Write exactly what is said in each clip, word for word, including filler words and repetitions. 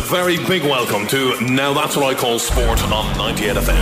very big welcome to Now That's What I Call Sport on ninety-eight F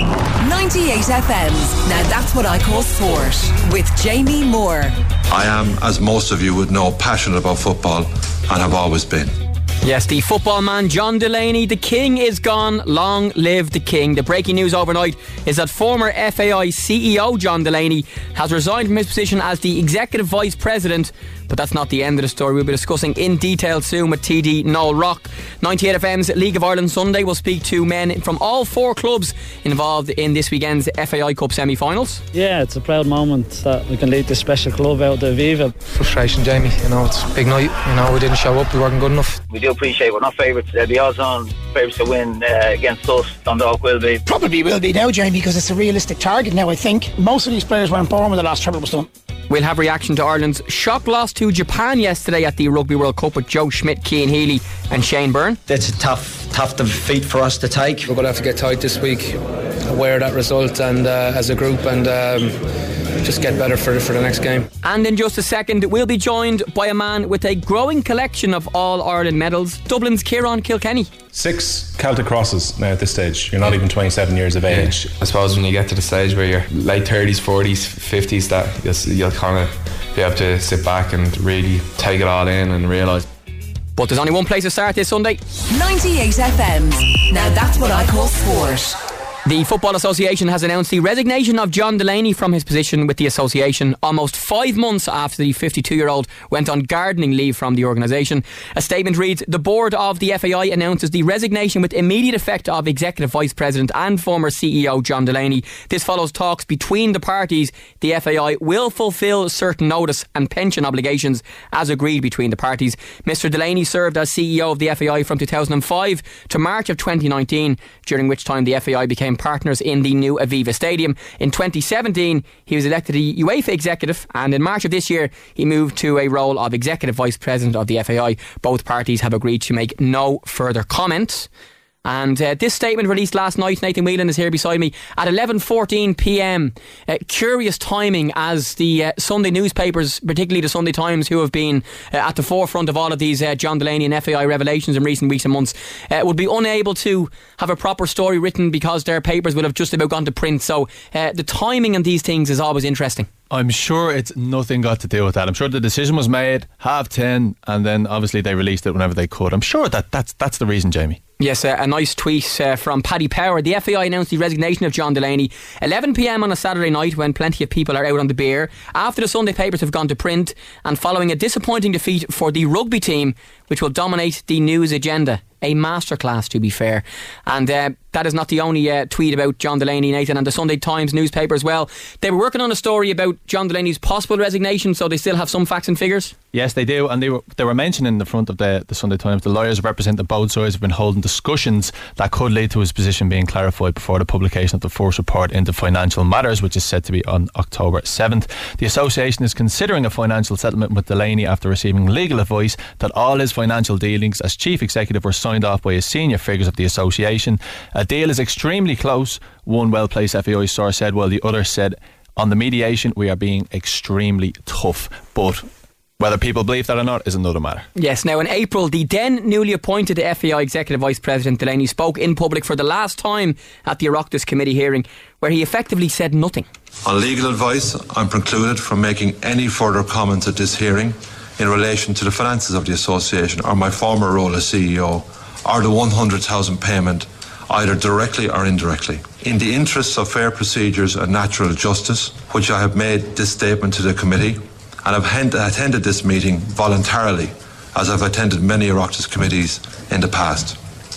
M. ninety-eight F M's Now That's What I Call Sport with Jamie Moore. I am, as most of you would know, passionate about football and have always been. Yes, the football man John Delaney, the king is gone. Long live the king. The breaking news overnight is that former F A I C E O John Delaney has resigned from his position as the executive vice president. But that's not the end of the story. We'll be discussing in detail soon with T D Noel Rock. ninety-eight F M's League of Ireland Sunday will speak to men from all four clubs involved in this weekend's F A I Cup semi-finals. Yeah, it's a proud moment that we can lead this special club out to Aviva. Frustration, Jamie. You know, it's a big night. You know, we didn't show up. We weren't good enough. We do appreciate we're not favourites. They'll be odds on favourites to win uh, against us. Dundalk will be. Probably will be now, Jamie, because it's a realistic target now, I think. Most of these players weren't born when the last treble was done. We'll have reaction to Ireland's shock loss to Japan yesterday at the Rugby World Cup with Joe Schmidt, Cian Healy and Shane Byrne. It's a tough, tough defeat for us to take. We're going to have to get tight this week, aware of that result and uh, as a group and um, just get better for, for the next game. And in just a second, we'll be joined by a man with a growing collection of All-Ireland medals, Dublin's Kieran Kilkenny. Six Celtic crosses now at this stage. You're not even twenty-seven years of age. Yeah. I suppose when you get to the stage where you're late thirties, forties, fifties, that you'll, you'll kind of be able to sit back and really take it all in and realise. But there's only one place to start this Sunday. ninety-eight F M's Now That's What I Call Sport. The Football Association has announced the resignation of John Delaney from his position with the association almost five months after the fifty-two-year-old went on gardening leave from the organisation. A statement reads, the board of the F A I announces the resignation with immediate effect of Executive Vice President and former C E O John Delaney. This follows talks between the parties. The F A I will fulfil certain notice and pension obligations as agreed between the parties. Mister Delaney served as C E O of the F A I from two thousand five to March of twenty nineteen, during which time the F A I became partners in the new Aviva Stadium. In twenty seventeen, he was elected a UEFA executive, and in March of this year, he moved to a role of Executive Vice President of the F A I. Both parties have agreed to make no further comment. And uh, this statement released last night, Nathan Whelan is here beside me, at eleven fourteen p m. Uh, curious timing, as the uh, Sunday newspapers, particularly the Sunday Times, who have been uh, at the forefront of all of these uh, John Delaney and F A I revelations in recent weeks and months, uh, would be unable to have a proper story written because their papers would have just about gone to print. So uh, the timing on these things is always interesting. I'm sure it's nothing got to do with that. I'm sure the decision was made half ten, and then obviously they released it whenever they could. I'm sure that that's that's the reason, Jamie. Yes, uh, a nice tweet uh, from Paddy Power. The F A I announced the resignation of John Delaney eleven p m on a Saturday night when plenty of people are out on the beer, after the Sunday papers have gone to print and following a disappointing defeat for the rugby team, which will dominate the news agenda. A masterclass, to be fair. And uh, that is not the only uh, tweet about John Delaney, Nathan, and the Sunday Times newspaper as well. They were working on a story about John Delaney's possible resignation, so they still have some facts and figures. Yes, they do, and they were they were mentioning in the front of the, the Sunday Times, the lawyers representing both sides have been holding discussions that could lead to his position being clarified before the publication of the first report into financial matters, which is set to be on October seventh. The association is considering a financial settlement with Delaney after receiving legal advice that all his financial dealings as chief executive were signed off by his senior figures of the association. A deal is extremely close, one well-placed F A I source said, while the other said, on the mediation we are being extremely tough. But whether people believe that or not is another matter. Yes, now in April, the then newly appointed F A I Executive Vice President Delaney spoke in public for the last time at the Oireachtas committee hearing, where he effectively said nothing. On legal advice, I'm precluded from making any further comments at this hearing in relation to the finances of the association or my former role as C E O, or the one hundred thousand payment, either directly or indirectly. In the interests of fair procedures and natural justice, which I have made this statement to the committee, and have attended this meeting voluntarily, as I've attended many Oireachtas committees in the past.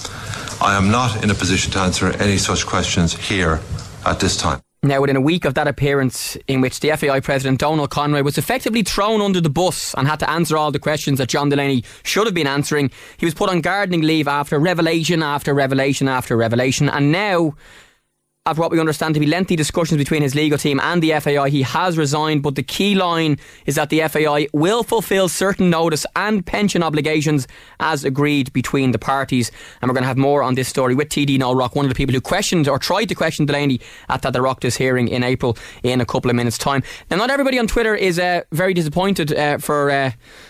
I am not in a position to answer any such questions here at this time. Now, within a week of that appearance, in which the F A I President Donal Conway was effectively thrown under the bus and had to answer all the questions that John Delaney should have been answering, he was put on gardening leave after revelation after revelation after revelation, and now, after what we understand to be lengthy discussions between his legal team and the F A I, he has resigned. But the key line is that the F A I will fulfil certain notice and pension obligations as agreed between the parties. And we're going to have more on this story with T D Noel Rock, one of the people who questioned or tried to question Delaney at that Oireachtas hearing in April, in a couple of minutes' time. Now, not everybody on Twitter is uh, very disappointed uh, for... Uh,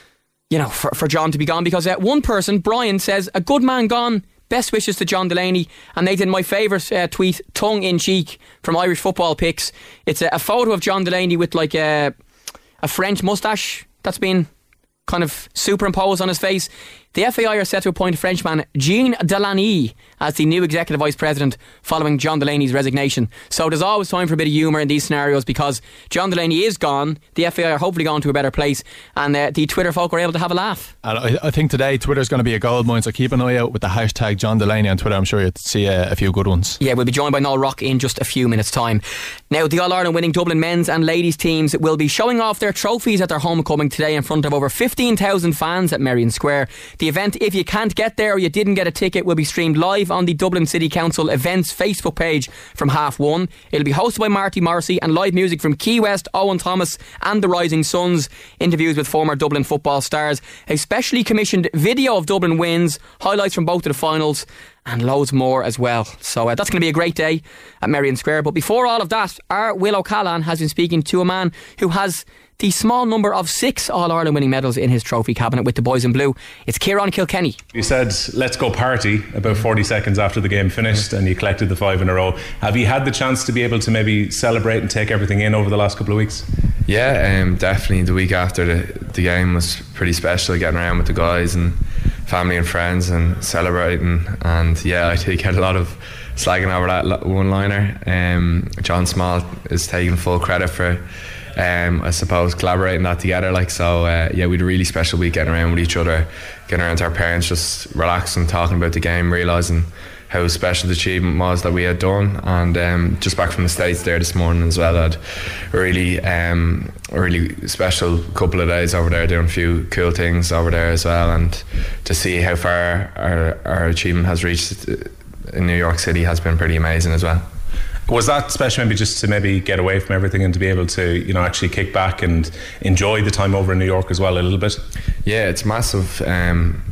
you know, for, for John to be gone, because uh, one person, Brian, says, a good man gone, best wishes to John Delaney. And they did my favourite uh, tweet, tongue in cheek, from Irish Football Picks. It's a, a photo of John Delaney with like a, a French moustache that's been kind of superimposed on his face. The F A I are set to appoint Frenchman Jean Delaney as the new executive vice president following John Delaney's resignation. So there's always time for a bit of humour in these scenarios, because John Delaney is gone. The F A I are hopefully going to a better place, and uh, the Twitter folk were able to have a laugh. And I, I think today Twitter's going to be a goldmine, so keep an eye out with the hashtag John Delaney on Twitter. I'm sure you'll see uh, a few good ones. Yeah, we'll be joined by Noel Rock in just a few minutes' time. Now, the All-Ireland winning Dublin men's and ladies teams will be showing off their trophies at their homecoming today in front of over fifteen thousand fans at Merrion Square. The event, if you can't get there or you didn't get a ticket, will be streamed live on the Dublin City Council events Facebook page from half one. It'll be hosted by Marty Morrissey, and live music from Key West, Owen Thomas and the Rising Suns, interviews with former Dublin football stars, a specially commissioned video of Dublin wins, highlights from both of the finals, and loads more as well. So uh, that's going to be a great day at Merrion Square. But before all of that, our Will O'Callaghan has been speaking to a man who has the small number of six All-Ireland winning medals in his trophy cabinet with the boys in blue. It's Kieran Kilkenny. You said, let's go party, about forty seconds after the game finished, and you collected the five in a row. Have you had the chance to be able to maybe celebrate and take everything in over the last couple of weeks? Yeah, um, definitely. The week after the, the game was pretty special, getting around with the guys and family and friends and celebrating. And yeah, I think I had a lot of slagging over that one-liner. Um, John Small is taking full credit for Um, I suppose collaborating that together, like so. Uh, yeah, we had a really special week getting around with each other, getting around to our parents, just relaxing, talking about the game, realising how special the achievement was that we had done. And um, just back from the States there this morning as well, had a really, um, a really special couple of days over there, doing a few cool things over there as well. And to see how far our, our achievement has reached in New York City has been pretty amazing as well. Was that special maybe just to maybe get away from everything and to be able to, you know, actually kick back and enjoy the time over in New York as well a little bit? Yeah, it's massive. Um,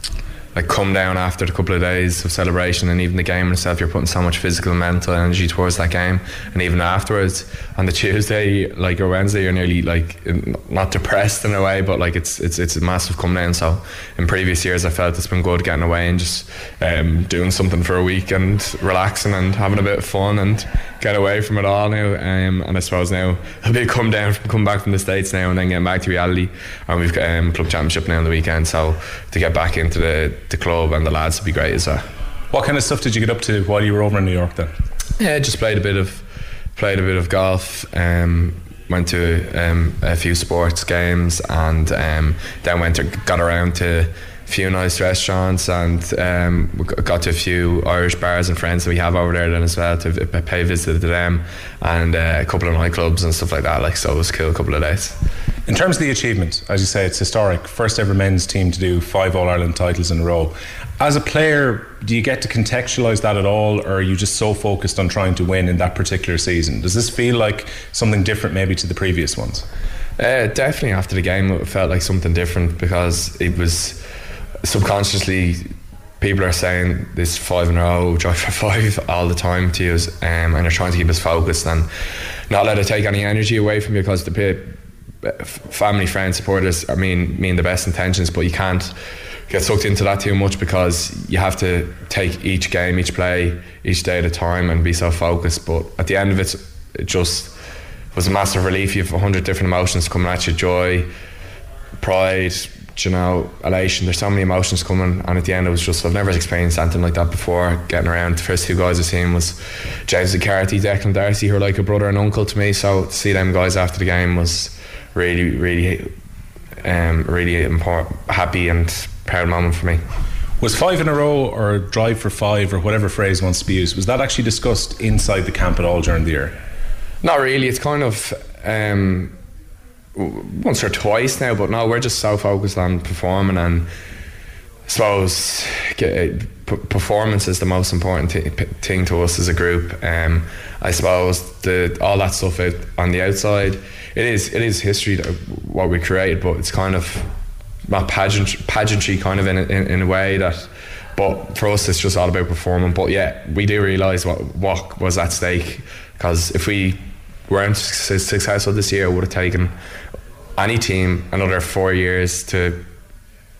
like come down after a couple of days of celebration, and even the game itself, you're putting so much physical and mental energy towards that game, and even afterwards on the Tuesday, like, or Wednesday, you're nearly like not depressed in a way, but like it's it's it's a massive come down. So in previous years I felt it's been good getting away and just um, doing something for a week and relaxing and having a bit of fun and get away from it all now. Um, and I suppose now a bit come down from come back from the States now and then getting back to reality. And we've got um, club championship now on the weekend, so to get back into the, the club and the lads would be great as well. What kind of stuff did you get up to while you were over in New York then? Yeah, just played a bit of played a bit of golf, um, went to um, a few sports games, and um, then went to, got around to a few nice restaurants, and um, we got to a few Irish bars and friends that we have over there then as well, to pay a visit to them, and uh, a couple of nightclubs and stuff like that. Like, so it was cool, a couple of days. In terms of the achievement, as you say, it's historic. First ever men's team to do five All-Ireland titles in a row. As a player, do you get to contextualise that at all, or are you just so focused on trying to win in that particular season? Does this feel like something different maybe to the previous ones? Uh, definitely after the game it felt like something different, because it was subconsciously people are saying this five in a row, drive for five all the time to us, um, and they're trying to keep us focused and not let it take any energy away from you, because the family, friends, supporters, I mean, mean the best intentions, but you can't get sucked into that too much, because you have to take each game, each play, each day at a time and be so focused. But at the end of it, it just was a massive relief. You have a hundred different emotions coming at you: joy, pride, you know, elation. There's so many emotions coming, and at the end it was just, I've never experienced anything like that before. Getting around, the first two guys I seen was James McCarthy, Declan Darcy, who are like a brother and uncle to me, so to see them guys after the game was really really um, really important, happy and proud moment for me. Was five in a row, or drive for five, or whatever phrase wants to be used, was that actually discussed inside the camp at all during the year? Not really. It's kind of um, once or twice now, but no, we're just so focused on performing, and I suppose get, p- performance is the most important t- p- thing to us as a group. Um, I suppose the all that stuff out on the outside, it is it is history, what we created, but it's kind of not pageant, pageantry kind of in a, in, in a way that, but for us it's just all about performing. But yeah, we do realise what, what was at stake, because if we weren't successful this year, it would have taken any team another four years to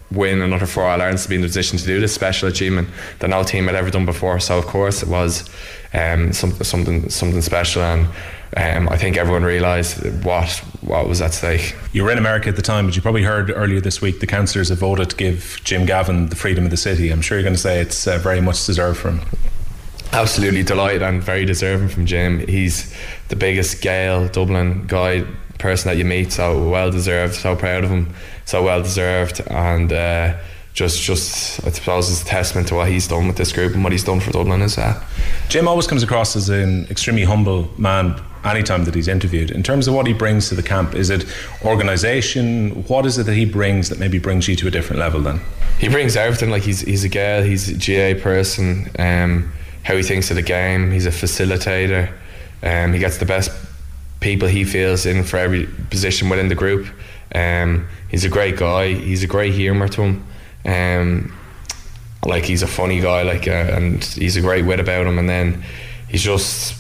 win another four All-Irelands to be in the position to do this special achievement that no team had ever done before. So of course it was um, something something something special, and um, I think everyone realised what what was at stake. You were in America at the time, but you probably heard earlier this week the councillors have voted to give Jim Gavin the freedom of the city. I'm sure you're going to say it's uh, very much deserved for him. Absolutely delighted and very deserving from Jim. He's the biggest Gael Dublin guy person that you meet, so well deserved, so proud of him, so well deserved, and uh, just just I suppose it's a testament to what he's done with this group and what he's done for Dublin as well. Jim always comes across as an extremely humble man anytime that he's interviewed. In terms of what he brings to the camp, is it organisation? What is it that he brings that maybe brings you to a different level then? He brings everything. Like he's he's a Gael, he's a G A A person, um, how he thinks of the game, he's a facilitator, um, he gets the best people he feels in for every position within the group. Um, he's a great guy, he's a great humour to him, um, like he's a funny guy, like uh, and he's a great wit about him, and then he's just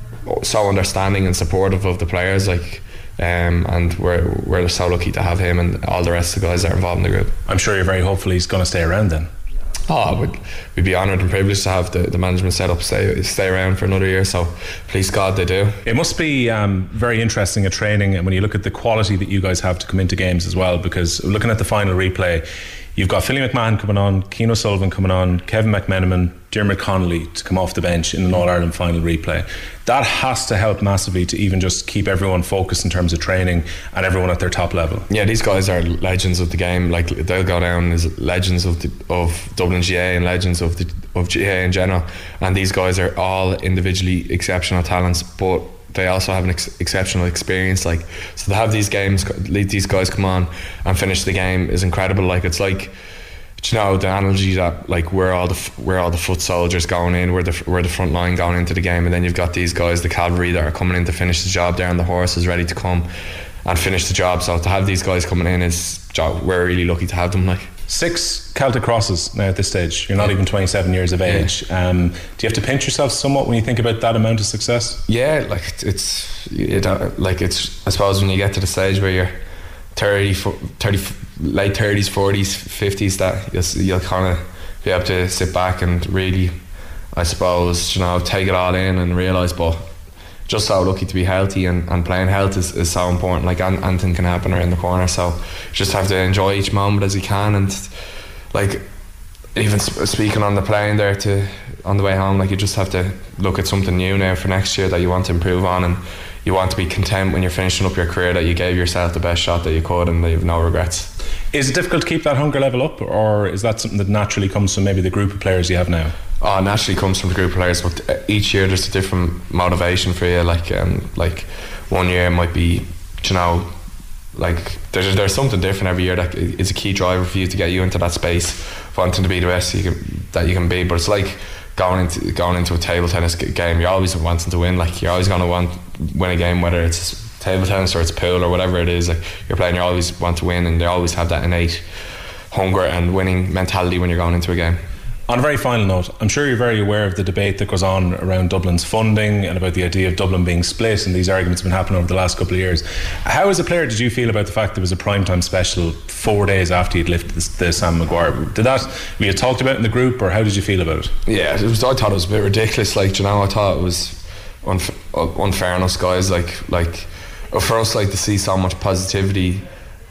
so understanding and supportive of the players, like um, and we're we're so lucky to have him and all the rest of the guys that are involved in the group. I'm sure you're very hopeful he's going to stay around then. Oh, we'd, we'd be honoured and privileged to have the, the management set up stay stay around for another year, so please God they do. It must be um, very interesting at training, and when you look at the quality that you guys have to come into games as well, because looking at the final replay, you've got Philly McMahon coming on, Cian O'Sullivan coming on, Kevin McMenamin, Dermot Connolly to come off the bench in an All-Ireland final replay. That has to help massively to even just keep everyone focused in terms of training and everyone at their top level. Yeah, these guys are legends of the game. Like they'll go down as legends of the, of Dublin G A A and legends of the, of G A A in general. And these guys are all individually exceptional talents, but they also have an ex- exceptional experience. Like so, to have these games, these guys come on and finish the game is incredible. Like it's like, you know, the analogy that like we're all the we're all the foot soldiers going in, we're the we're the front line going into the game, and then you've got these guys, the cavalry, that are coming in to finish the job. There, and the horse is ready to come and finish the job. So to have these guys coming in is, we're really lucky to have them. Like six Celtic crosses now at this stage. You're not even twenty-seven years of age. Yeah. Um, do you have to pinch yourself somewhat when you think about that amount of success? Yeah, like it's it, like it's I suppose when you get to the stage where you're thirty, thirty late thirties, forties, fifties, that you'll, you'll kind of be able to sit back and really, I suppose, you know, take it all in and realise, but just so lucky to be healthy, and, and playing health is, is so important. Like anything can happen around the corner, so you just have to enjoy each moment as you can. And like even sp- speaking on the plane there to on the way home, like you just have to look at something new now for next year that you want to improve on, and you want to be content when you're finishing up your career that you gave yourself the best shot that you could and that you have no regrets. Is it difficult to keep that hunger level up, or is that something that naturally comes from maybe the group of players you have now? Oh, it naturally comes from the group of players, but each year there's a different motivation for you. Like, um, like one year it might be, you know, like there's there's something different every year that is a key driver for you to get you into that space, wanting to be the best you can, that you can be. But it's like going into going into a table tennis game. You're always wanting to win. Like you're always going to want win a game, whether it's table tennis or it's pool or whatever it is. Like you're playing, you always want to win, and they always have that innate hunger and winning mentality when you're going into a game. On a very final note, I'm sure you're very aware of the debate that goes on around Dublin's funding and about the idea of Dublin being split, and these arguments have been happening over the last couple of years. How, as a player, did you feel about the fact there was a primetime special four days after you'd lifted the, the Sam Maguire? Did that, were you talked about in the group, or how did you feel about it? Yeah, it was, I thought it was a bit ridiculous. Like, you know, I thought it was unf- unfairness, guys. Like, like for us, like to see so much positivity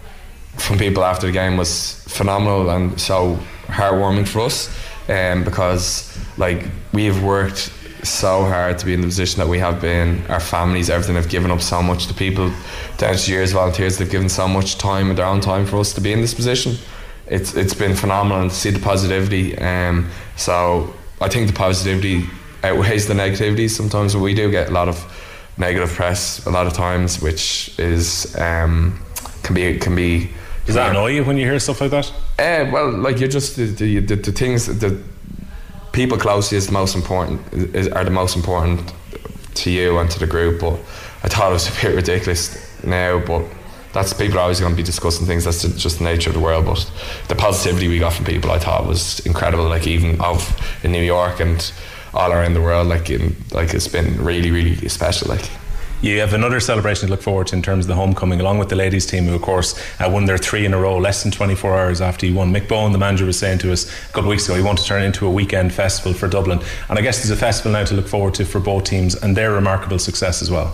from people after the game was phenomenal and so heartwarming for us. Um, because like we've worked so hard to be in the position that we have been. Our families, everything, have given up so much. The people down to years, volunteers, they've given so much time and their own time for us to be in this position. It's it's been phenomenal, and to see the positivity. Um, so I think the positivity outweighs the negativity. Sometimes we do get a lot of negative press a lot of times, which is um, can be can be. Does that annoy you when you hear stuff like that? Uh, well, like you're just the, the, the, the things, the people close to you is the most important, is, are the most important to you and to the group. But I thought it was a bit ridiculous now, but that's, people are always going to be discussing things. That's just the nature of the world. But the positivity we got from people, I thought was incredible. Like even of in New York and all around the world, like in, like it's been really, really special. Like. you have another celebration to look forward to in terms of the homecoming, along with the ladies team, who of course uh, won their three in a row less than twenty-four hours after he won. Mick Bowen, the manager, was saying to us a couple of weeks ago he wanted to turn it into a weekend festival for Dublin, and I guess there's a festival now to look forward to for both teams and their remarkable success as well.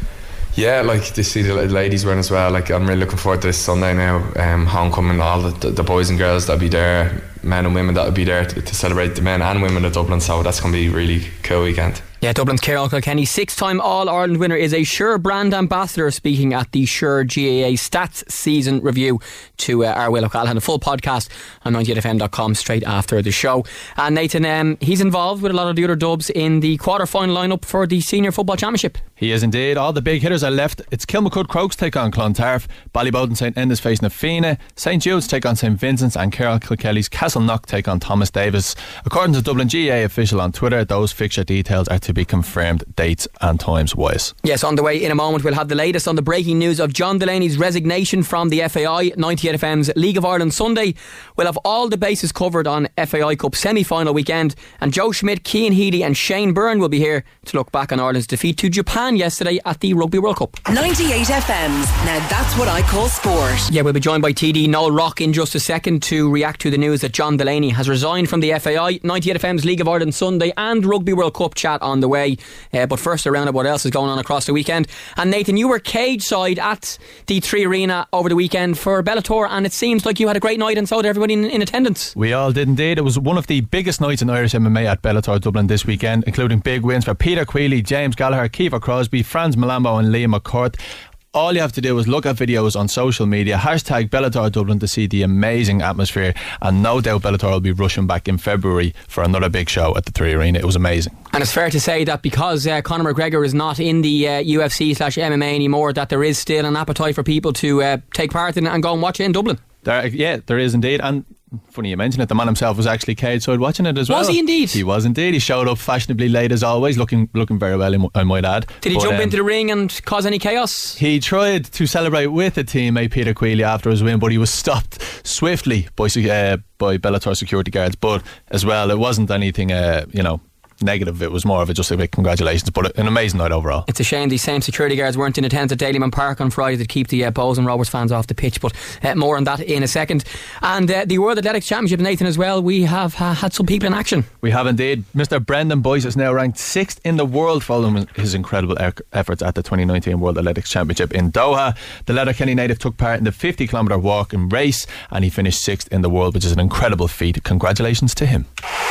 Yeah, like to see the ladies win as well. Like, I'm really looking forward to this Sunday now, um, homecoming, all the, the boys and girls that'll be there, men and women that'll be there to, to celebrate the men and women of Dublin, so that's going to be a really cool weekend. Yeah, Dublin's Ciarán Kilkenny, six-time All-Ireland winner, is a Sure brand ambassador, speaking at the Sure G A A Stats Season Review to uh, our Will O'Callaghan. A full podcast on ninety-eight f m dot com straight after the show. And Nathan, um, he's involved with a lot of the other Dubs in the quarter-final lineup for the Senior Football Championship. He is indeed. All the big hitters are left. It's Kilmacud Crokes take on Clontarf, Ballybowden St Enda's facing Na Fianna, St Jude's take on St Vincent's, and Ciarán Kilkelly's Castleknock take on Thomas Davis. According to Dublin G A A official on Twitter, those fixture details are to be confirmed dates and times wise. Yes, on the way in a moment we'll have the latest on the breaking news of John Delaney's resignation from the F A I. ninety-eight F M's League of Ireland Sunday. We'll have all the bases covered on F A I Cup semi-final weekend, and Joe Schmidt, Cian Healy and Shane Byrne will be here to look back on Ireland's defeat to Japan yesterday at the Rugby World Cup. ninety-eight F M's Now That's What I Call Sport. Yeah, we'll be joined by T D Noel Rock in just a second to react to the news that John Delaney has resigned from the F A I. ninety-eight F M's League of Ireland Sunday and Rugby World Cup chat on the way. Uh, but first, a round of what else is going on across the weekend. And Nathan, you were cage side at the Three Arena over the weekend for Bellator, and it seems like you had a great night, and so did everybody in, in attendance. We all did indeed. It was one of the biggest nights in Irish M M A at Bellator Dublin this weekend, including big wins for Peter Queally, James Gallagher, Kiefer Crosby, Franz Malambo and Liam McCourt. All you have to do is look at videos on social media, hashtag Bellator Dublin, to see the amazing atmosphere, and no doubt Bellator will be rushing back in February for another big show at the Three Arena. It was amazing. And it's fair to say that because uh, Conor McGregor is not in the uh, U F C slash M M A anymore, that there is still an appetite for people to uh, take part in it and go and watch it in Dublin. There, yeah, there is indeed. And funny you mention it, the man himself was actually cage side watching it as well. Was he indeed? He was indeed. He showed up fashionably late as always, looking looking very well, I might add. Did he but, jump um, into the ring and cause any chaos? He tried to celebrate with a teammate, Peter Queally, after his win, but he was stopped swiftly by uh, by Bellator security guards. But as well, it wasn't anything uh, you know negative. It was more of a just a big congratulations, but an amazing night overall. It's a shame these same security guards weren't in attendance at Daleyman Park on Friday to keep the uh, Bows and Rovers fans off the pitch, but uh, more on that in a second. And uh, the World Athletics Championship, Nathan, as well, we have uh, had some people in action. We have indeed. Mister Brendan Boyce is now ranked sixth in the world following his incredible er- efforts at the twenty nineteen World Athletics Championship in Doha. The Letterkenny native took part in the fifty kilometre walk and race, and he finished sixth in the world, which is an incredible feat. Congratulations to him.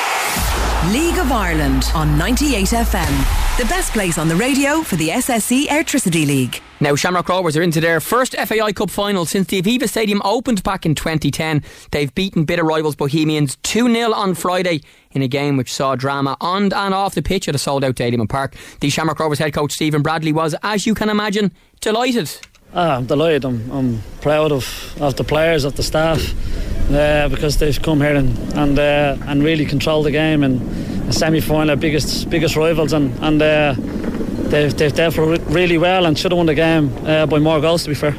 League of Ireland on ninety-eight F M, the best place on the radio for the S S E Airtricity League. Now Shamrock Rovers are into their first F A I Cup final since the Aviva Stadium opened back in twenty ten. They've beaten bitter rivals Bohemians two nil on Friday in a game which saw drama on and off the pitch at a sold out Daleyman Park. The Shamrock Rovers head coach Stephen Bradley was, as you can imagine, delighted. Ah, I'm delighted. I'm, I'm proud of, of the players, of the staff, uh, because they've come here and and, uh, and really controlled the game in a semi-final, biggest biggest rivals, and and uh, they've they've dealt really well and should have won the game uh, by more goals, to be fair.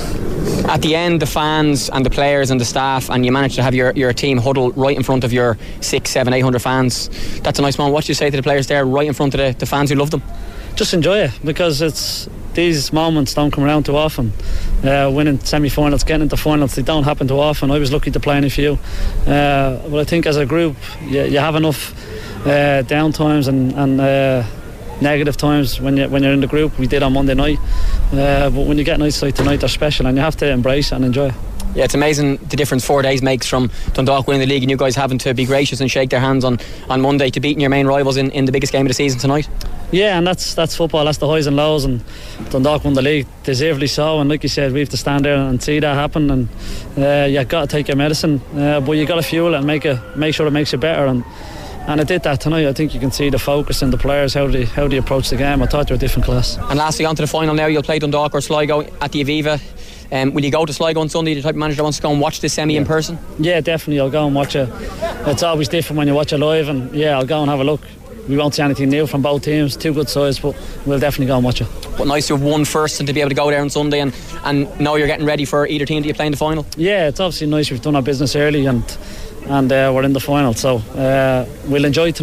At the end, the fans and the players and the staff, and you managed to have your, your team huddle right in front of your six, seven, eight hundred fans. That's a nice moment. What do you say to the players there, right in front of the, the fans who love them? Just enjoy it, because it's these moments don't come around too often. Uh, winning semi-finals, getting into finals, they don't happen too often. I was lucky to play in a few. Uh, but I think as a group, you, you have enough uh, down times and, and uh, negative times when, you, when you're in the group. We did on Monday night. Uh, but when you get nights like tonight, they're special, and you have to embrace it and enjoy it. Yeah, it's amazing the difference four days makes from Dundalk winning the league and you guys having to be gracious and shake their hands on, on Monday to beating your main rivals in, in the biggest game of the season tonight. Yeah, and that's that's football, that's the highs and lows, and Dundalk won the league, deservedly so, and like you said, we have to stand there and see that happen, and uh, you've got to take your medicine, uh, but you got to fuel it and make it, make sure it makes you better, and and it did that tonight. I think you can see the focus in the players, how they how they approach the game. I thought they were a different class. And lastly, on to the final now. You'll play Dundalk or Sligo at the Aviva. Um, will you go to Sligo on Sunday, the type of manager that wants to go and watch this semi yeah. in person? Yeah, definitely. I'll go and watch it. It's always different when you watch it live, and yeah, I'll go and have a look. We won't see anything new from both teams, two good sides, but we'll definitely go and watch it. But nice to have won first and to be able to go there on Sunday and, and know you're getting ready for either team that you play in the final. Yeah, it's obviously nice. We've done our business early and and uh, we're in the final, so uh, we'll enjoy tonight.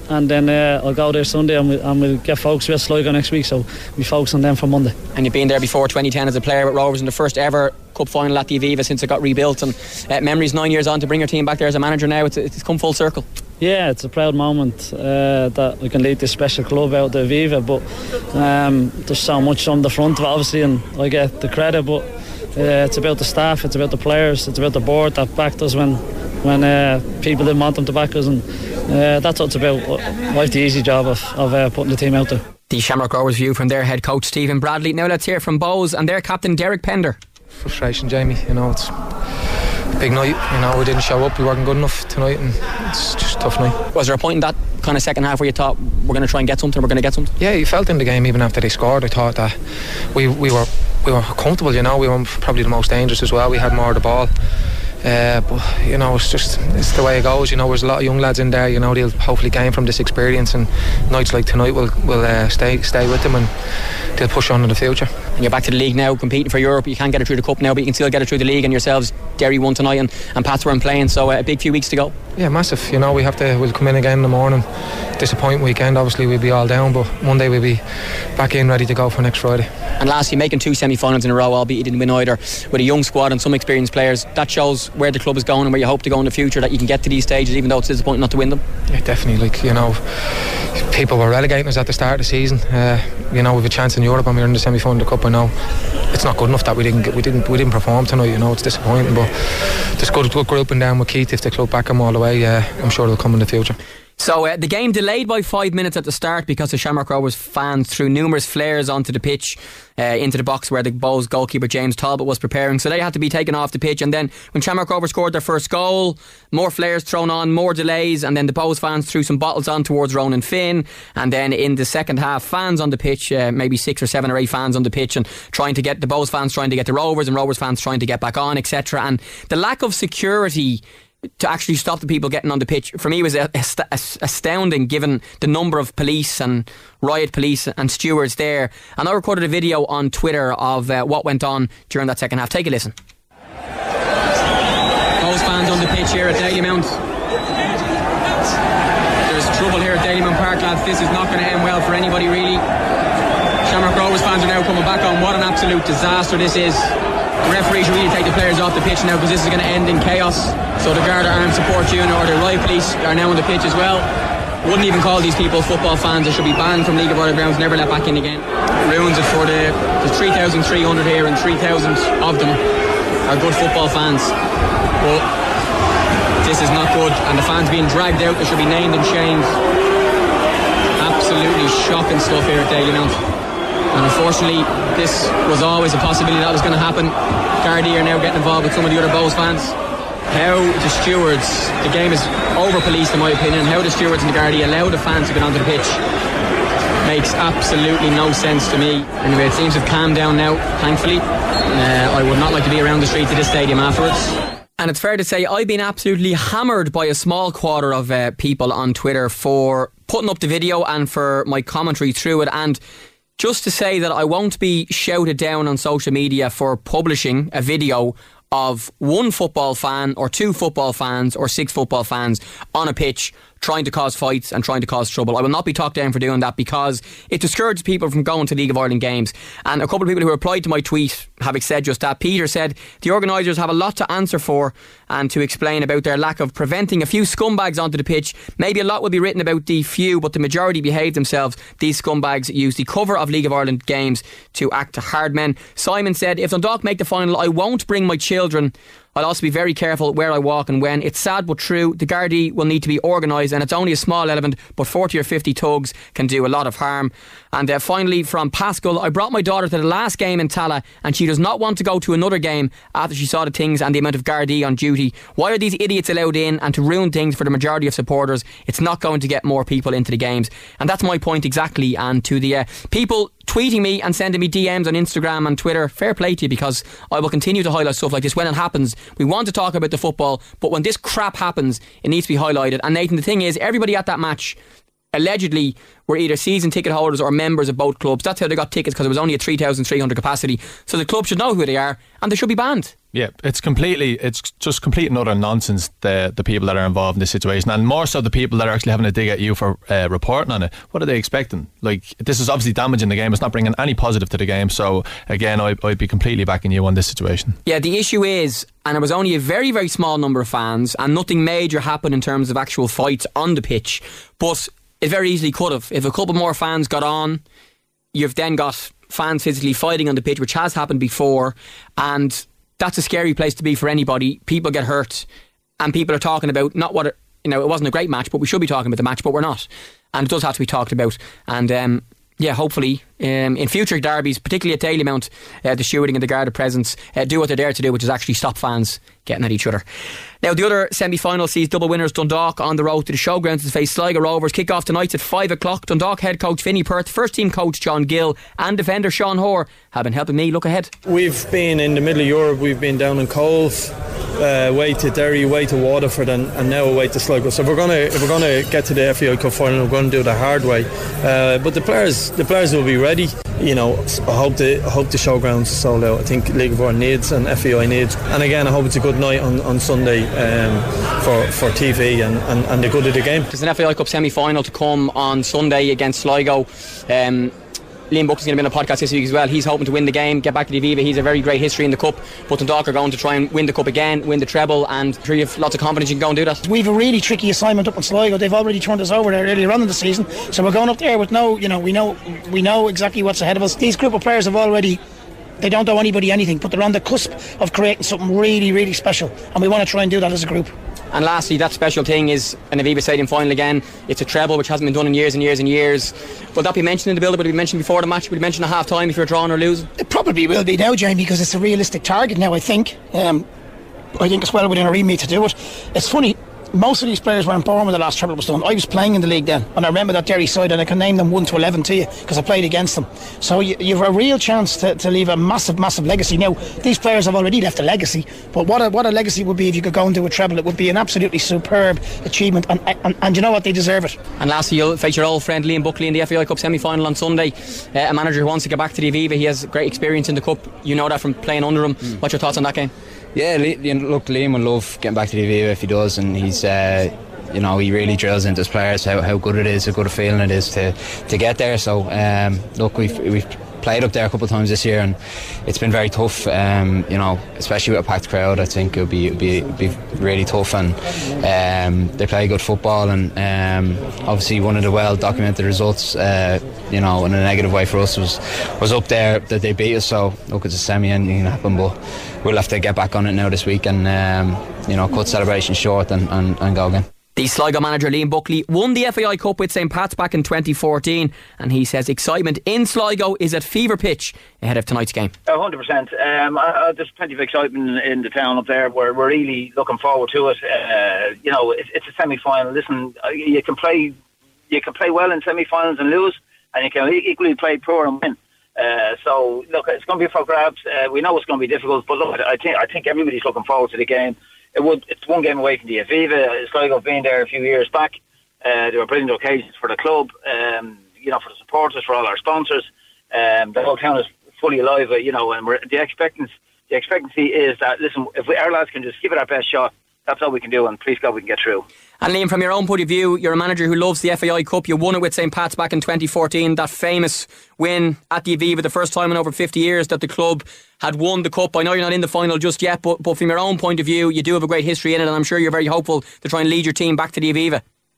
and then uh, I'll go there Sunday, and, we, and we'll get focused with Sligo next week, so we focus on them for Monday. And you've been there before, twenty ten, as a player with Rovers in the first ever cup final at the Aviva since it got rebuilt, and uh, memories nine years on to bring your team back there as a manager now. It's, it's come full circle. Yeah, it's a proud moment uh, that we can lead this special club out the Aviva, but um, there's so much on the front of it, obviously, and I get the credit, but uh, it's about the staff, it's about the players, it's about the board that backed us when when uh, people didn't want them to back us, and uh, that's what it's about. I have the easy job of, of uh, putting the team out there. The Shamrock Rovers view from their head coach Stephen Bradley. Now let's hear from Bows and their captain Derek Pender. Frustration, Jamie, you know, it's a big night, you know, we didn't show up, we weren't good enough tonight, and it's just a tough night. Was there a point in that kind of second half where you thought we're going to try and get something, we're going to get something? Yeah, you felt in the game even after they scored. I thought that we, we were we were comfortable, you know, we were probably the most dangerous as well, we had more of the ball. Uh, but you know, it's just it's the way it goes. You know, there's a lot of young lads in there. You know, they'll hopefully gain from this experience, and nights like tonight will will uh, stay stay with them, and they'll push on in the future. And you're back to the league now, competing for Europe. You can't get it through the cup now, but you can still get it through the league. And yourselves, Derry won tonight, and, and Pats weren't playing, so uh, a big few weeks to go. Yeah, massive. You know, we have to. We'll come in again in the morning. Disappointing weekend. Obviously, we'll be all down, but Monday we'll be back in, ready to go for next Friday. And lastly, making two semi-finals in a row, albeit you didn't win either, with a young squad and some experienced players, that shows where the club is going and where you hope to go in the future, that you can get to these stages even though it's disappointing not to win them. Yeah, definitely. Like, you know, people were relegating us at the start of the season. Uh, you know, we've a chance in Europe and we're in the semi-final of the cup. I know it's not good enough that we didn't get, we didn't we didn't perform tonight. You know, it's disappointing, but there's good good grouping down with Keith. If the club back them all the way, uh, I'm sure they'll come in the future. So uh, the game delayed by five minutes at the start because the Shamrock Rovers fans threw numerous flares onto the pitch, uh, into the box where the Bows goalkeeper James Talbot was preparing, so they had to be taken off the pitch. And then when Shamrock Rovers scored their first goal, more flares thrown on, more delays, and then the Bows fans threw some bottles on towards Ronan Finn. And then in the second half, fans on the pitch, uh, maybe six or seven or eight fans on the pitch, and trying to get the Bows fans trying to get the Rovers, and Rovers fans trying to get back on, etc. And the lack of security to actually stop the people getting on the pitch, for me, was astounding given the number of police and riot police and stewards there. And I recorded a video on Twitter of uh, what went on during that second half. Take a listen. Bows fans on the pitch here at Dalymount. There's trouble here at Dalymount Park, lads. This is not going to end well for anybody, really. Shamrock Rovers fans are now coming back on. What an absolute disaster this is. The referee should really take the players off the pitch now, because this is going to end in chaos. So the Garda Armed Support Unit or the riot police are now on the pitch as well. Wouldn't even call these people football fans. They should be banned from League of Ireland grounds, never let back in again. It ruins it for the, the three thousand three hundred here, and three thousand of them are good football fans. But this is not good, and the fans being dragged out, they should be named and shamed. Absolutely shocking stuff here at Dalymount. And unfortunately, this was always a possibility that was going to happen. Gardaí are now getting involved with some of the other Bows fans. How the stewards, the game is over-policed in my opinion, how the stewards and the Gardaí allow the fans to get onto the pitch makes absolutely no sense to me. Anyway, it seems to have calmed down now, thankfully. Uh, I would not like to be around the streets of this stadium afterwards. And it's fair to say I've been absolutely hammered by a small quarter of uh, people on Twitter for putting up the video and for my commentary through it. And just to say that I won't be shouted down on social media for publishing a video of one football fan or two football fans or six football fans on a pitch trying to cause fights and trying to cause trouble. I will not be talked down for doing that, because it discourages people from going to League of Ireland games. And a couple of people who replied to my tweet having said just that. Peter said the organisers have a lot to answer for and to explain about their lack of preventing a few scumbags onto the pitch. Maybe a lot will be written about the few, but the majority behave themselves. These scumbags use the cover of League of Ireland games to act hard men. Simon said, if Dundalk make the final, I won't bring my children. I'll also be very careful where I walk and when. It's sad but true. The Gardaí will need to be organised, and it's only a small element, but forty or fifty thugs can do a lot of harm. And uh, finally, from Pascal, I brought my daughter to the last game in Tala, and she does not want to go to another game after she saw the things and the amount of Gardaí on duty. Why are these idiots allowed in and to ruin things for the majority of supporters? It's not going to get more people into the games. And that's my point exactly. And to the uh, people tweeting me and sending me D Ms on Instagram and Twitter, fair play to you, because I will continue to highlight stuff like this when it happens. We want to talk about the football, but when this crap happens, it needs to be highlighted. And Nathan, the thing is, everybody at that match allegedly were either season ticket holders or members of both clubs. That's how they got tickets, because it was only a three thousand three hundred capacity. So the club should know who they are and they should be banned. Yeah, it's completely, it's just complete and utter nonsense, the the people that are involved in this situation, and more so the people that are actually having to dig at you for uh, reporting on it. What are they expecting? Like, this is obviously damaging the game. It's not bringing any positive to the game. So again, I, I'd be completely backing you on this situation. Yeah, the issue is, and it was only a very, very small number of fans, and nothing major happened in terms of actual fights on the pitch, but it very easily could have. If a couple more fans got on, you've then got fans physically fighting on the pitch, which has happened before, and that's a scary place to be for anybody. People get hurt, and people are talking about not what it, you know, it wasn't a great match, but we should be talking about the match, but we're not, and it does have to be talked about. And um, yeah, hopefully um, in future derbies, particularly at Dalymount, uh, the shooting and the Garda presence uh, do what they're there to do, which is actually stop fans getting at each other. Now, the other semi-final sees double winners Dundalk on the road to the Showgrounds to face Sligo Rovers. Kick-off tonight at five o'clock. Dundalk head coach Vinnie Perth, first team coach John Gill and defender Sean Hoare have been helping me look ahead. We've been in the middle of Europe. We've been down in Cove, uh, way to Derry, way to Waterford, and, and now away to Sligo. So if we're gonna if we're gonna get to the F A I Cup final, we're going to do it the hard way. Uh, but the players the players will be ready. You know, I hope the I hope the Showgrounds is sold out. I think League of Ireland needs and F A I needs. And again, I hope it's a good night on, on Sunday um, for, for T V and, and, and the good of the game. There's an F A I Cup semi-final to come on Sunday against Sligo. Um, Liam Buckley's going to be on the podcast this week as well. He's hoping to win the game, get back to the Aviva. He's a very great history in the Cup, but Dundalk are going to try and win the Cup again, win the treble, and I'm sure you have lots of confidence you can go and do that. We've a really tricky assignment up in Sligo. They've already turned us over there earlier on in the season, so we're going up there with no, you know, we know we know exactly what's ahead of us. These group of players have already, they don't owe anybody anything, but they're on the cusp of creating something really, really special, and we want to try and do that as a group. And lastly, that special thing is an Aviva Stadium final again. It's a treble which hasn't been done in years and years and years. Will that be mentioned in the build-up? Will it be mentioned before the match? Will it be mentioned at half time if you're drawing or losing? It probably will be now, Jamie, because it's a realistic target now, I think. Um, I think it's well within our remit to do it. It's funny, most of these players weren't born when the last treble was done. I was playing in the league then, and I remember that Derry side, and I can name them one to eleven to you because I played against them. So you, you have a real chance to, to leave a massive, massive legacy. Now, these players have already left a legacy, but what a, what a legacy would be if you could go and do a treble. It would be an absolutely superb achievement, and, and, and you know what, they deserve it. And lastly, you'll face your old friend Liam Buckley in the F A I Cup semi-final on Sunday. Uh, a manager who wants to get back to the Aviva. He has great experience in the Cup. You know that from playing under him. Mm. What's your thoughts on that game? Yeah, look, Liam will love getting back to the Aviva if he does, and he's uh, you know, he really drills into his players how, how good it is, how good a feeling it is to, to get there. So um, look, we've we've played up there a couple of times this year, and it's been very tough. Um, you know, especially with a packed crowd, I think it'll be it'll be, it'll be really tough. And um, they play good football, and um, obviously one of the well documented results, uh, you know, in a negative way for us was was up there that they beat us. So look, it's a semi, anything can happen, but we'll have to get back on it now this week, and um, you know, cut celebration short and, and, and go again. The Sligo manager Liam Buckley won the F A I Cup with St Pat's back in twenty fourteen, and he says excitement in Sligo is at fever pitch ahead of tonight's game. one hundred percent. Um, uh, there's plenty of excitement in, in the town up there. We're, we're really looking forward to it. Uh, you know, it, it's a semi-final. Listen, you can play you can play well in semi-finals and lose, and you can equally play poor and win. Uh, so look, it's going to be for grabs. Uh, we know it's going to be difficult, but look, I think I think everybody's looking forward to the game. It would. It's one game away from the Aviva. Sligo have been there a few years back. Uh, they were brilliant occasions for the club, um, you know, for the supporters, for all our sponsors. Um, the whole town is fully alive, you know, and we're, the expectancy, the expectancy is that, listen, if we, our lads can just give it our best shot, that's all we can do, and please God we can get through. And Liam, from your own point of view, you're a manager who loves the F A I Cup. You won it with St Pat's back in twenty fourteen, that famous win at the Aviva, the first time in over fifty years that the club had won the Cup. I know you're not in the final just yet, but, but from your own point of view, you do have a great history in it, and I'm sure you're very hopeful to try and lead your team back to the Aviva.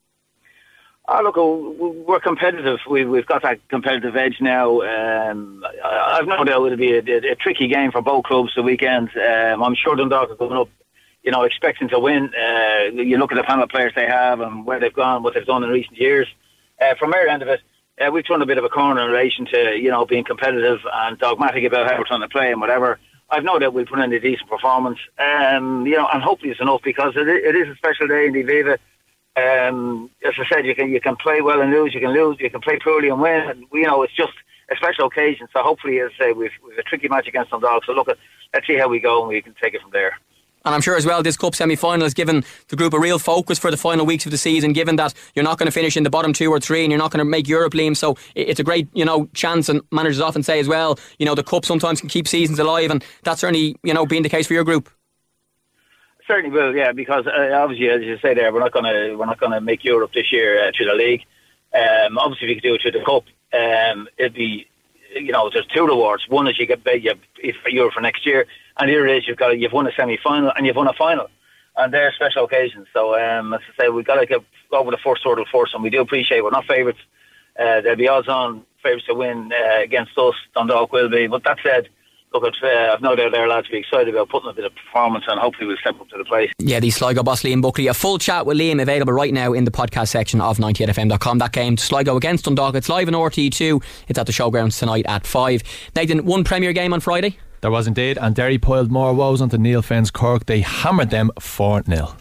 Oh, look, we're competitive. We, we've got that competitive edge now. Um, I've no doubt it'll be a, a, a tricky game for both clubs the weekend. Um, I'm sure Dundalk are going up, you know, expecting to win. Uh, you look at the panel of players they have and where they've gone, what they've done in recent years. Uh, from our end of it, uh, we've turned a bit of a corner in relation to, you know, being competitive and dogmatic about how we're trying to play and whatever. I've no doubt we'll put in a decent performance. Um, you know, and hopefully it's enough, because it, it is a special day in the Aviva. Um, as I said, you can you can play well and lose, you can lose, you can play poorly and win. And, you know, it's just a special occasion. So hopefully, as I say, we've, we've a tricky match against Dundalk. So look, at, let's see how we go and we can take it from there. And I'm sure as well this Cup semi-final has given the group a real focus for the final weeks of the season, given that you're not going to finish in the bottom two or three and you're not going to make Europe, Liam. So it's a great, you know, chance, and managers often say as well, you know, the Cup sometimes can keep seasons alive, and that's certainly, you know, being the case for your group. Certainly will, yeah, because uh, obviously, as you say there, we're not going to we're not going to make Europe this year uh, through the league. Um, obviously, if we could do it through the Cup, um, it'd be, you know, there's two rewards. One is you get paid for Europe for next year, and the other is you've got you've won a semi-final and you've won a final, and they're special occasions. So, um, as I say, we've got to get over the first hurdle first, and we do appreciate we're not favourites. Uh, there'll be odds-on favourites to win uh, against us. Dundalk will be, but that said, look, uh, I've no doubt there lads will be excited about putting a bit of performance, and hopefully we'll step up to the plate. Yeah, the Sligo boss Liam Buckley. A full chat with Liam available right now in the podcast section of ninety-eight F M dot com. That game, Sligo against Dundalk, it's live on R T E two. It's at the Showgrounds tonight at five. Nathan, one Premier game on Friday? There was indeed, and Derry piled more woes onto Neil Finn's Cork. They hammered them four nil.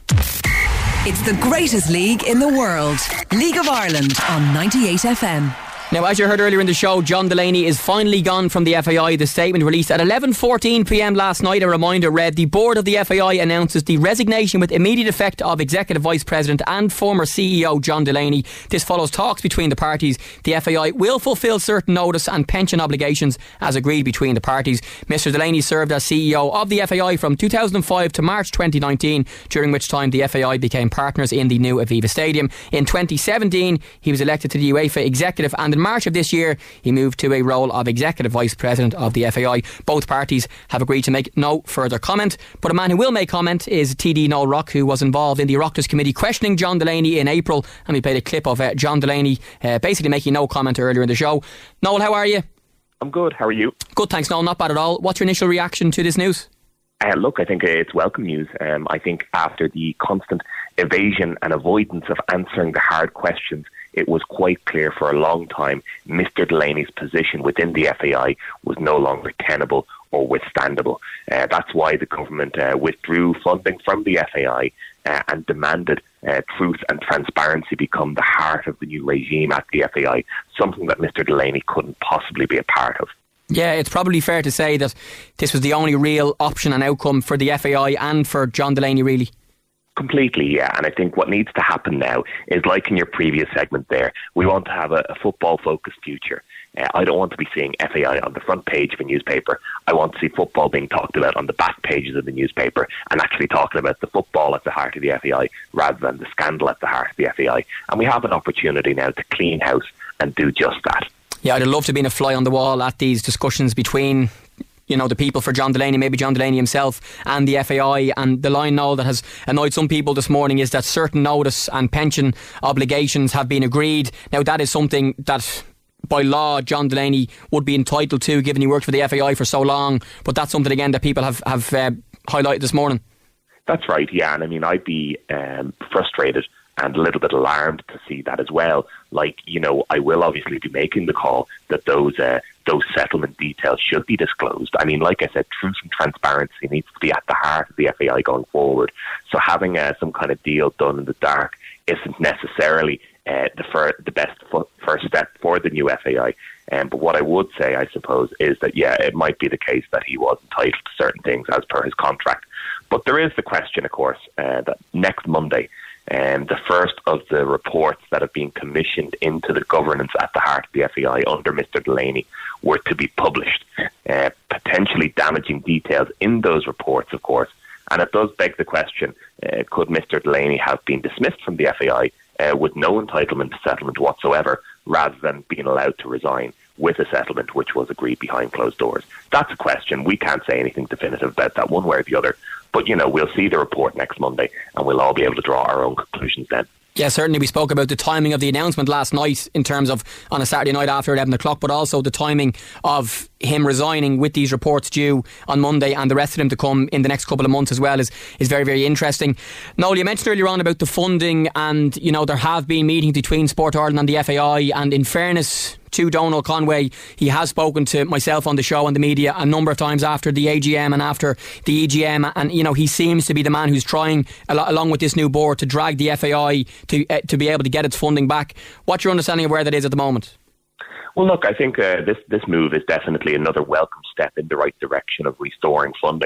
It's the greatest league in the world. League of Ireland on ninety-eight F M. Now, as you heard earlier in the show, John Delaney is finally gone from the F A I. The statement released at eleven fourteen p m last night, a reminder read, the board of the F A I announces the resignation with immediate effect of Executive Vice President and former C E O John Delaney. This follows talks between the parties. The F A I will fulfil certain notice and pension obligations as agreed between the parties. Mr Delaney served as C E O of the F A I from two thousand five to March twenty nineteen, during which time the F A I became partners in the new Aviva Stadium. In twenty seventeen, he was elected to the UEFA Executive, and in March of this year he moved to a role of Executive Vice President of the F A I. Both parties have agreed to make no further comment, but a man who will make comment is T D Noel Rock, who was involved in the Oireachtas Committee questioning John Delaney in April, and we played a clip of uh, John Delaney uh, basically making no comment earlier in the show. Noel, how are you? I'm good, how are you? Good, thanks Noel, not bad at all. What's your initial reaction to this news? Uh, look, I think it's welcome news. Um, I think after the constant evasion and avoidance of answering the hard questions, it was quite clear for a long time Mr Delaney's position within the F A I was no longer tenable or withstandable. Uh, that's why the government uh, withdrew funding from the F A I uh, and demanded uh, truth and transparency become the heart of the new regime at the F A I, something that Mr Delaney couldn't possibly be a part of. Yeah, it's probably fair to say that this was the only real option and outcome for the F A I and for John Delaney, really. Completely, yeah. And I think what needs to happen now is, like in your previous segment there, we want to have a, a football-focused future. Uh, I don't want to be seeing F A I on the front page of a newspaper. I want to see football being talked about on the back pages of the newspaper, and actually talking about the football at the heart of the F A I rather than the scandal at the heart of the F A I. And we have an opportunity now to clean house and do just that. Yeah, I'd love to be a fly on the wall at these discussions between, you know, the people for John Delaney, maybe John Delaney himself and the F A I. And the line now that has annoyed some people this morning is that certain notice and pension obligations have been agreed. Now, that is something that by law John Delaney would be entitled to, given he worked for the F A I for so long, but that's something again that people have, have uh, highlighted this morning. That's right, yeah. And I mean, I'd be um, frustrated and a little bit alarmed to see that as well. Like, you know, I will obviously be making the call that those uh, those settlement details should be disclosed. I mean, like I said, truth and transparency needs to be at the heart of the F A I going forward. So having uh, some kind of deal done in the dark isn't necessarily uh, the, fir- the best f- first step for the new F A I. Um, but what I would say, I suppose, is that, yeah, it might be the case that he was entitled to certain things as per his contract. But there is the question, of course, uh, that next Monday, Um, the first of the reports that have been commissioned into the governance at the heart of the F A I under Mr Delaney were to be published, uh, potentially damaging details in those reports, of course. And it does beg the question, uh, could Mr Delaney have been dismissed from the F A I uh, with no entitlement to settlement whatsoever, rather than being allowed to resign with a settlement which was agreed behind closed doors? That's a question. We can't say anything definitive about that one way or the other. But, you know, we'll see the report next Monday and we'll all be able to draw our own conclusions then. Yeah, certainly. We spoke about the timing of the announcement last night in terms of on a Saturday night after eleven o'clock, but also the timing of him resigning with these reports due on Monday and the rest of them to come in the next couple of months as well is, is very, very interesting. Noel, you mentioned earlier on about the funding, and, you know, there have been meetings between Sport Ireland and the F A I, and in fairness to Donal Conway, he has spoken to myself on the show and the media a number of times after the A G M and after the E G M, and, you know, he seems to be the man who's trying, along with this new board, to drag the F A I to uh, to be able to get its funding back. What's your understanding of where that is at the moment? Well, look, I think uh, this, this move is definitely another welcome step in the right direction of restoring funding.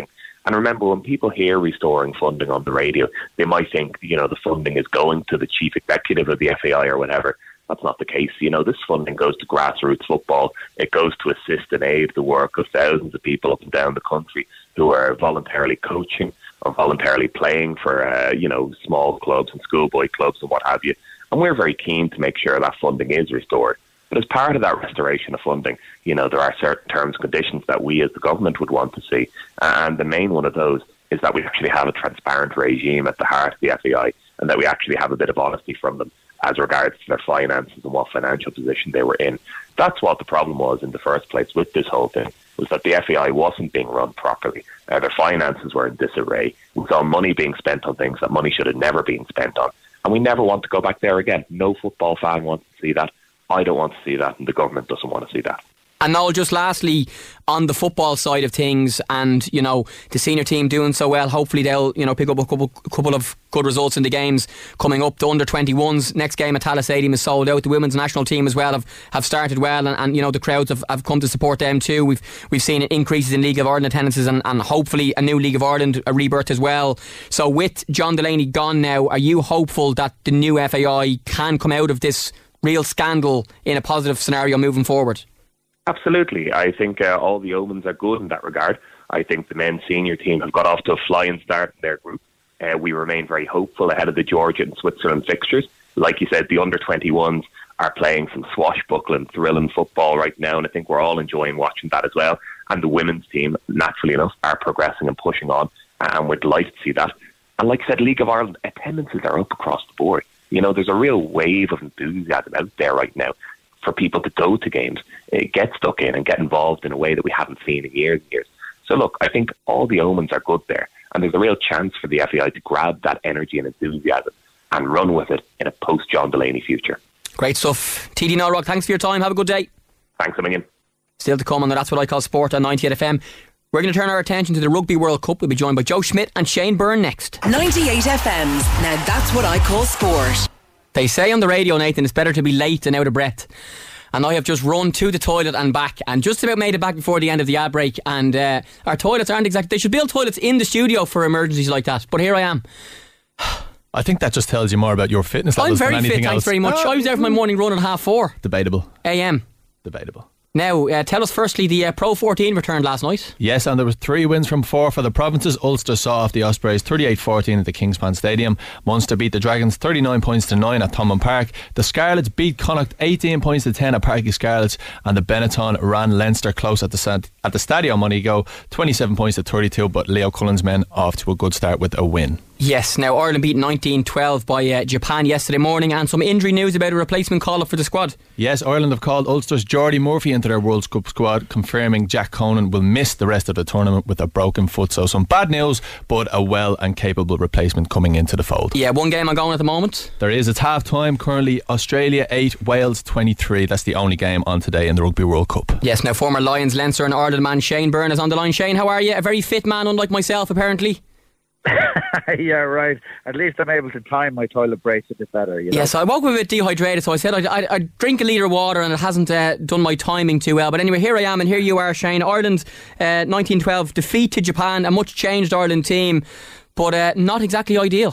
And remember, when people hear restoring funding on the radio, they might think, you know, the funding is going to the chief executive of the F A I or whatever. That's not the case. You know, this funding goes to grassroots football. It goes to assist and aid the work of thousands of people up and down the country who are voluntarily coaching or voluntarily playing for, uh, you know, small clubs and schoolboy clubs and what have you. And we're very keen to make sure that funding is restored. But as part of that restoration of funding, you know, there are certain terms and conditions that we as the government would want to see. And the main one of those is that we actually have a transparent regime at the heart of the F A I, and that we actually have a bit of honesty from them as regards to their finances and what financial position they were in. That's what the problem was in the first place with this whole thing, was that the F A I wasn't being run properly. Uh, their finances were in disarray. We saw money being spent on things that money should have never been spent on. And we never want to go back there again. No football fan wants to see that. I don't want to see that, and the government doesn't want to see that. And Noel, just lastly, on the football side of things, and, you know, the senior team doing so well, hopefully they'll, you know, pick up a couple, couple of good results in the games coming up. The under twenty-ones, next game at Tallaght Stadium is sold out. The women's national team as well have, have started well, and, and, you know, the crowds have, have come to support them too. We've we've seen increases in League of Ireland attendances, and, and hopefully a new League of Ireland, a rebirth as well. So with John Delaney gone now, are you hopeful that the new F A I can come out of this real scandal in a positive scenario moving forward? Absolutely. I think uh, all the omens are good in that regard. I think the men's senior team have got off to a flying start in their group. Uh, we remain very hopeful ahead of the Georgia and Switzerland fixtures. Like you said, the under twenty-ones are playing some swashbuckling, thrilling football right now, and I think we're all enjoying watching that as well. And the women's team, naturally enough, are progressing and pushing on, and we're delighted to see that. And like I said, League of Ireland attendances are up across the board. You know, there's a real wave of enthusiasm out there right now for people to go to games, uh, get stuck in and get involved in a way that we haven't seen in years and years. So look, I think all the omens are good there, and there's a real chance for the F A I to grab that energy and enthusiasm and run with it in a post-John Delaney future. Great stuff. T D Nolrog, thanks for your time. Have a good day. Thanks a million. Still to come on the That's What I Call Sport on ninety-eight F M. We're going to turn our attention to the Rugby World Cup. We'll be joined by Joe Schmidt and Shane Byrne next. ninety-eight F M's Now That's What I Call Sport. They say on the radio, Nathan, it's better to be late than out of breath. And I have just run to the toilet and back, and just about made it back before the end of the ad break. And uh, our toilets aren't exactly... They should build toilets in the studio for emergencies like that. But here I am. I think that just tells you more about your fitness levels I'm very than anything fit, else. thanks very much. Oh, I was there for my morning run at half four. Debatable. A M. Debatable. Now, uh, tell us firstly, the uh, Pro fourteen returned last night. Yes, and there was three wins from four for the provinces. Ulster saw off the Ospreys thirty-eight fourteen at the Kingspan Stadium. Munster beat the Dragons thirty-nine points to nine at Thomond Park. The Scarlets beat Connacht eighteen points to ten at Parky Scarlets, and the Benetton ran Leinster close at the at the Stadio Montego twenty-seven points to thirty-two, but Leo Cullen's men off to a good start with a win. Yes, now Ireland beat nineteen twelve by uh, Japan yesterday morning, and some injury news about a replacement call-up for the squad. Yes, Ireland have called Ulster's Geordie Murphy into their World Cup squad, confirming Jack Conan will miss the rest of the tournament with a broken foot. So some bad news, but a well and capable replacement coming into the fold. Yeah, one game ongoing at the moment. There is. It's half time currently. Australia eight, Wales twenty-three. That's the only game on today in the Rugby World Cup. Yes, now former Lions, Leinster and Ireland man Shane Byrne is on the line. Shane, how are you? A very fit man, unlike myself apparently. Yeah, right. At least I'm able to time my toilet breaks a bit better. You know? Yes, I woke up a bit dehydrated, so I said I'd, I'd, I'd drink a litre of water, and it hasn't uh, done my timing too well. But anyway, here I am, and here you are, Shane. Ireland, uh, nineteen twelve defeat to Japan, a much changed Ireland team, but uh, not exactly ideal.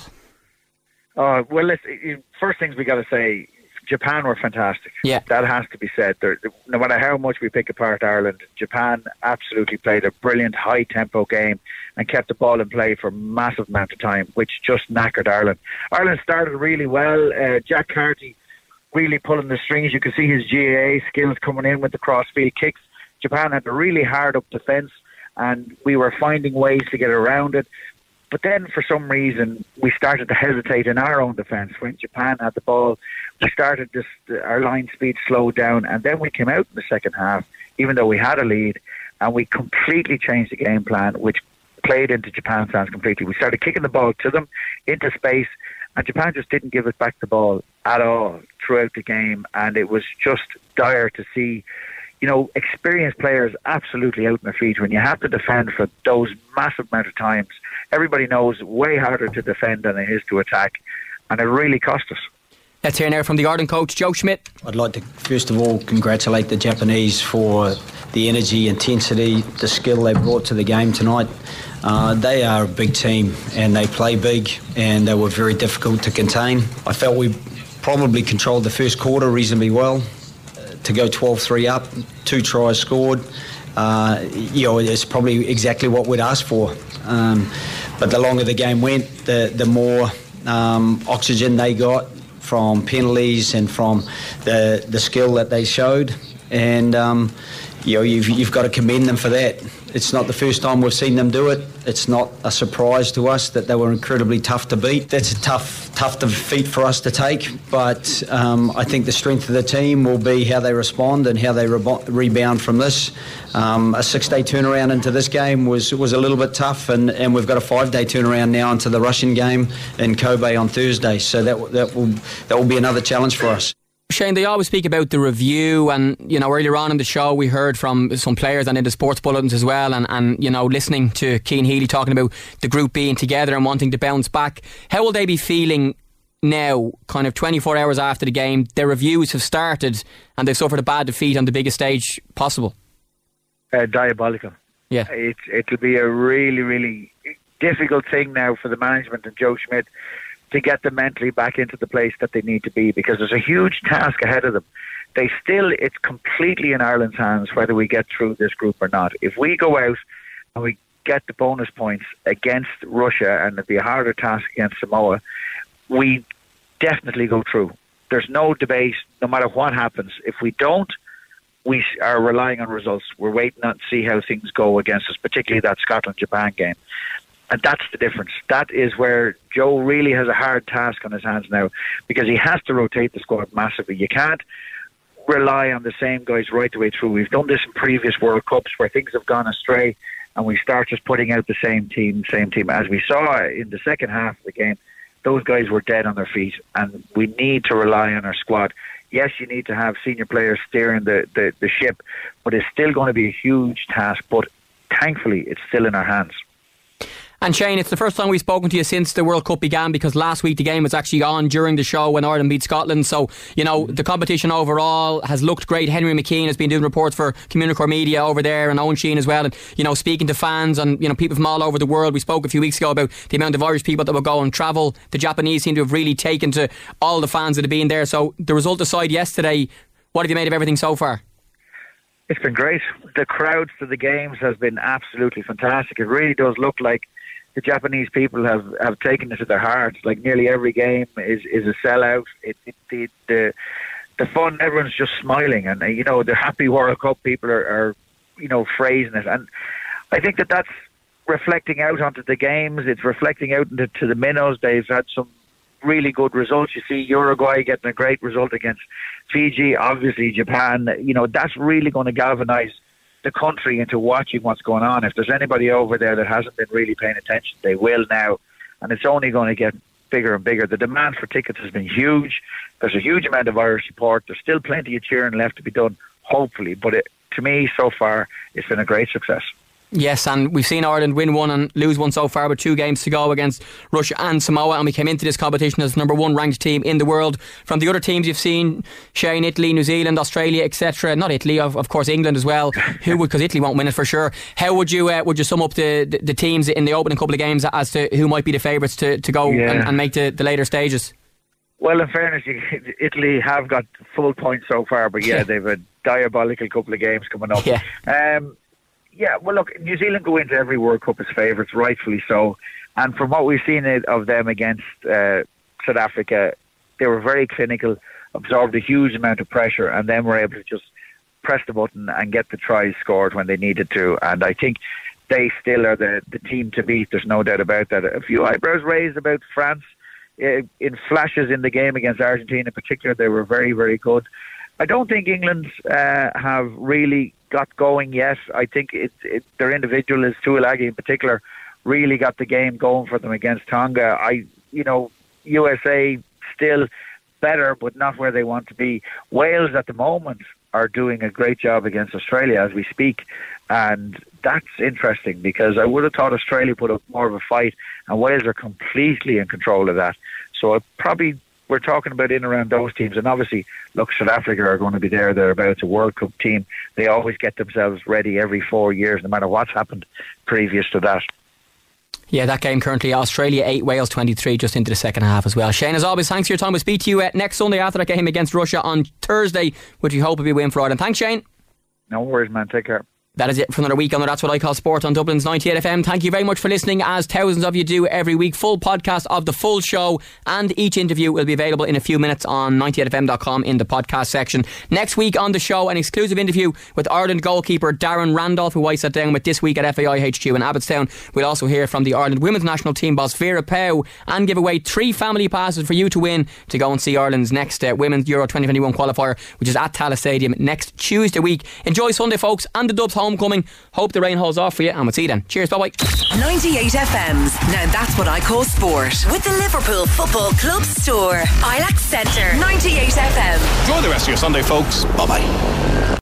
Uh, well, listen, first things we got to say, Japan were fantastic. Yeah. That has to be said. They're, no matter how much we pick apart Ireland, Japan absolutely played a brilliant high-tempo game and kept the ball in play for a massive amount of time, which just knackered Ireland. Ireland started really well. Uh, Jack Carty really pulling the strings. You could see his G A A skills coming in with the crossfield kicks. Japan had a really hard-up defence, and we were finding ways to get around it. But then, for some reason, we started to hesitate in our own defence. When Japan had the ball, we started this, our line speed slowed down, and then we came out in the second half, even though we had a lead, and we completely changed the game plan, which played into Japan's hands completely. We started kicking the ball to them into space, and Japan just didn't give us back the ball at all throughout the game, and it was just dire to see, you know, experienced players absolutely out in their feet when you have to defend for those massive amount of times. Everybody knows way harder to defend than it is to attack, and it really cost us. Let's hear now from the Ireland coach, Joe Schmidt. I'd like to first of all congratulate the Japanese for the energy, intensity, the skill they brought to the game tonight. Uh, they are a big team and they play big, and they were very difficult to contain. I felt we probably controlled the first quarter reasonably well. Uh, to go twelve three up, two tries scored, uh, you know, it's probably exactly what we'd asked for. Um, but the longer the game went, the, the more um, oxygen they got from penalties and from the the skill that they showed, and um, you know, you've you've got to commend them for that. It's not the first time we've seen them do it. It's not a surprise to us that they were incredibly tough to beat. That's a tough tough feat for us to take, but um, I think the strength of the team will be how they respond and how they rebo- rebound from this. Um, a six-day turnaround into this game was was a little bit tough, and, and we've got a five-day turnaround now into the Russian game in Kobe on Thursday. So that that will that will be another challenge for us. Shane, they always speak about the review, and you know, earlier on in the show we heard from some players and in the sports bulletins as well, and, and you know, listening to Cian Healy talking about the group being together and wanting to bounce back. How will they be feeling now, kind of twenty-four hours after the game? Their reviews have started and they've suffered a bad defeat on the biggest stage possible. Uh, diabolical. Yeah, it, it'll be a really, really difficult thing now for the management and Joe Schmidt to get them mentally back into the place that they need to be, because there's a huge task ahead of them. They still, it's completely in Ireland's hands whether we get through this group or not. If we go out and we get the bonus points against Russia, and it'll be a harder task against Samoa, we definitely go through. There's no debate, no matter what happens. If we don't, we are relying on results. We're waiting on to see how things go against us, particularly that Scotland-Japan game. And that's the difference. That is where Joe really has a hard task on his hands now, because he has to rotate the squad massively. You can't rely on the same guys right the way through. We've done this in previous World Cups where things have gone astray and we start just putting out the same team, same team. As we saw in the second half of the game, those guys were dead on their feet, and we need to rely on our squad. Yes, you need to have senior players steering the, the, the ship, but it's still going to be a huge task. But thankfully, it's still in our hands. And Shane, it's the first time we've spoken to you since the World Cup began, because last week the game was actually on during the show when Ireland beat Scotland. So, you know, the competition overall has looked great. Henry McKean has been doing reports for Communicore Media over there, and Owen Sheehan as well. And, you know, speaking to fans and, you know, people from all over the world. We spoke a few weeks ago about the amount of Irish people that will go and travel. The Japanese seem to have really taken to all the fans that have been there. So the result aside yesterday, what have you made of everything so far? It's been great. The crowds to the games has been absolutely fantastic. It really does look like the Japanese people have, have taken it to their heart. Like nearly every game is, is a sellout. It, it, it, the the fun, everyone's just smiling, and you know, the happy World Cup people are, are you know, phrasing it. And I think that that's reflecting out onto the games. It's reflecting out into to the minnows. They've had some really good results. You see Uruguay getting a great result against Fiji. Obviously Japan. You know, that's really going to galvanise the country into watching what's going on. If there's anybody over there that hasn't been really paying attention, they will now, and it's only going to get bigger and bigger. The demand for tickets has been huge. There's a huge amount of Irish support. There's still plenty of cheering left to be done, hopefully, but it, to me so far it's been a great success. Yes, and we've seen Ireland win one and lose one so far, with two games to go against Russia and Samoa, and we came into this competition as number one ranked team in the world. From the other teams you've seen, Shane, Italy, New Zealand, Australia, et cetera. Not Italy, of, of course England as well. Who would, because Italy won't win it for sure. How would you uh, would you sum up the, the, the teams in the opening couple of games as to who might be the favourites to, to go yeah. and, and make the, the later stages? Well, in fairness, Italy have got full points so far, but yeah, they've a diabolical couple of games coming up. Yeah. Um, Yeah, well, look, New Zealand go into every World Cup as favourites, rightfully so. And from what we've seen of them against uh, South Africa, they were very clinical, absorbed a huge amount of pressure, and then were able to just press the button and get the tries scored when they needed to. And I think they still are the, the team to beat. There's no doubt about that. A few eyebrows raised about France. Uh, in flashes in the game against Argentina in particular, they were very, very good. I don't think England uh, have really got going yet. I think it, it, their individualist, Tuilagi in particular, really got the game going for them against Tonga. I, you know, U S A still better, but not where they want to be. Wales at the moment are doing a great job against Australia as we speak, and that's interesting because I would have thought Australia put up more of a fight, and Wales are completely in control of that. So I probably we're talking about in and around those teams. And obviously, look, South Africa are going to be there. They're about a World Cup team. They always get themselves ready every four years, no matter what's happened previous to that. Yeah, that game currently Australia eight, Wales twenty-three, just into the second half as well. Shane, as always, thanks for your time. We'll speak to you uh, next Sunday after that game against Russia on Thursday, which we hope will be a win for Ireland. Thanks, Shane. No worries, man. Take care. That is it for another week on the That's What I Call Sport on Dublin's ninety-eight F M. Thank you very much for listening, as thousands of you do every week. Full podcast of the full show and each interview will be available in a few minutes on ninety-eight F M dot com in the podcast section. Next week on the show, an exclusive interview with Ireland goalkeeper Darren Randolph, who I sat down with this week at F A I H Q in Abbottstown. We'll also hear from the Ireland women's national team boss Vera Pauw and give away three family passes for you to win to go and see Ireland's next uh, Women's Euro twenty twenty-one qualifier, which is at Tallaght Stadium next Tuesday week. Enjoy Sunday, folks, and the Dubs homecoming. Hope the rain holds off for you, and we'll see you then. Cheers, bye bye. ninety-eight F M's Now That's What I Call Sport with the Liverpool Football Club store, Ilax Centre, ninety-eight F M. Enjoy the rest of your Sunday, folks. Bye bye.